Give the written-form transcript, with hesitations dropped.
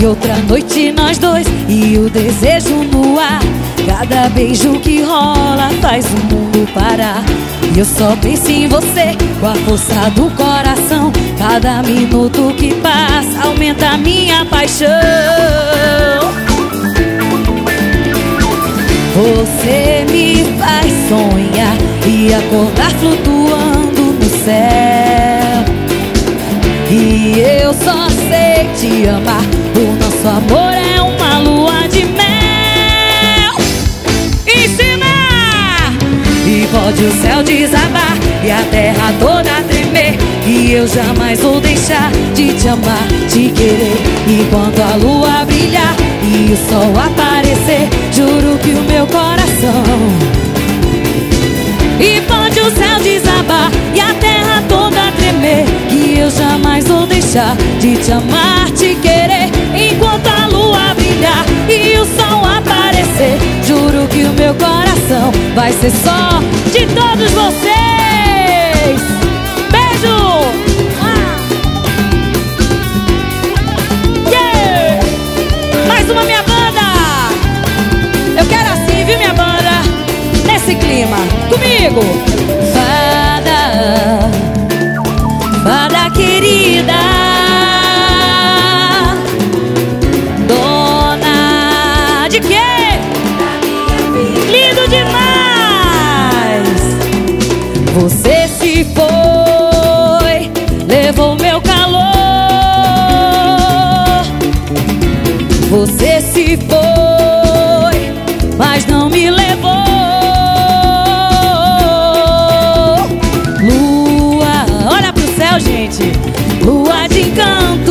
E outra noite nós dois, e o desejo no ar. Cada beijo que rola faz o mundo parar. E eu só penso em você com a força do coração. Cada minuto que passa aumenta a minha paixão. Você me faz sonhar e acordar flutuando no céu. E eu só sei te amar. O nosso amor é uma lua de mel. Ensina! E pode o céu desabar e a terra toda tremer, e eu jamais vou deixar de te amar, te querer. Enquanto a lua brilhar e o sol aparecer, juro que o meu coração. E pode o céu desabar e a terra toda tremer, que eu jamais vou deixar de te amar, te querer. Enquanto a lua brilhar e o sol aparecer, juro que o meu coração vai ser só de todos vocês. Beijo! Yeah! Mais uma, minha banda! Eu quero assim, viu, minha banda? Nesse clima, comigo! Fada, fada querida, dona de quê? Lindo demais! Você se foi, levou meu calor. Você se foi, mas não me levou. Lua, olha pro céu, gente. Lua de encanto.